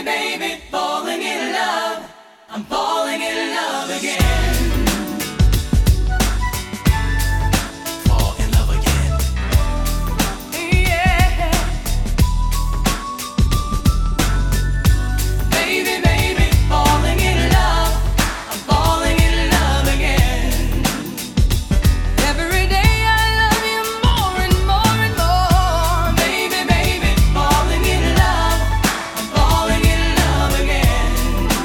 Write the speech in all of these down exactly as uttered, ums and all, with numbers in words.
baby, falling in love. I'm falling in love again. Fall in love again. Yeah. Baby, baby, falling in love. I'm falling in love again. Every day I love you more and more and more. Baby, baby, falling in love. I'm falling in love again.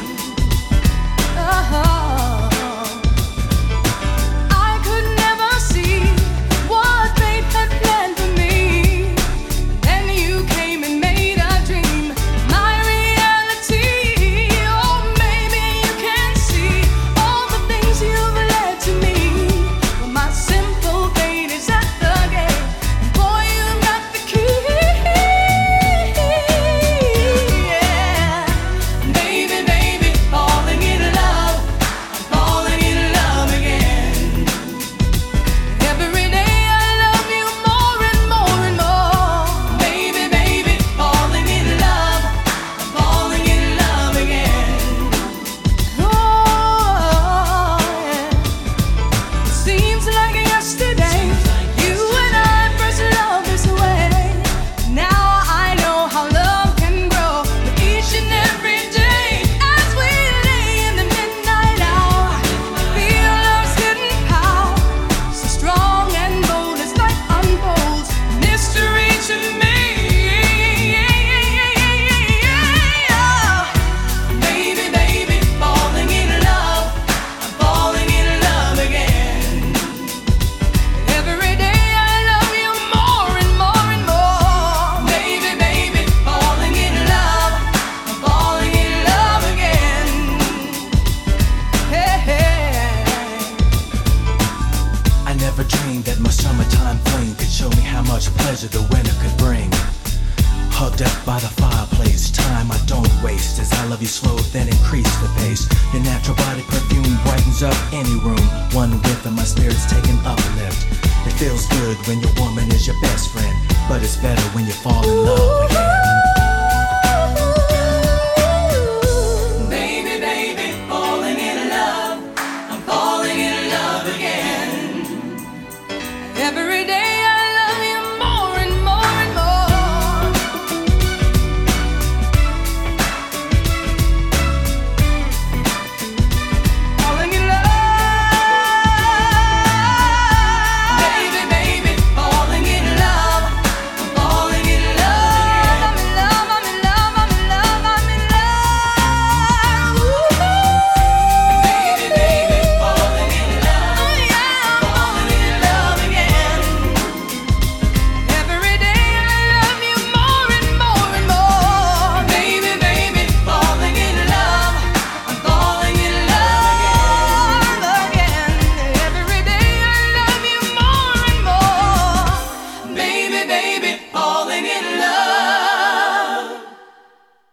Uh-huh. I could never see what fate had planned for me. Then you came and made a dream my reality. Oh, maybe you can see all the things you've led to me. Well, my simple fate is at the gate. Boy, you've got the key. Yeah. Baby, baby, falling in love. I'm falling in love again. Every day I love you more and more and more. Baby, baby, falling in love. I'm falling in love again. Oh, yeah. It seems like yesterday you and I first loved this way. Now I know how love can grow with each and every day. As we lay in the midnight hour, feel love's hidden power, so strong and bold as life unfolds. Mystery to me. Baby, baby, falling in love. I'm falling in love again. Every day I love you more and more and more. Baby, baby, falling in love. I'm falling in love again. Hey, hey. I never dreamed that my summertime fling could show me how much pleasure the winter could bring. Hugged up by the fireplace, time I don't waste. As I love you slow, then increase the pace. Your natural body perfume brightens up any room. One whiff and my spirit's taking uplift. It feels good when your woman is your best friend, but it's better when you fall in love again.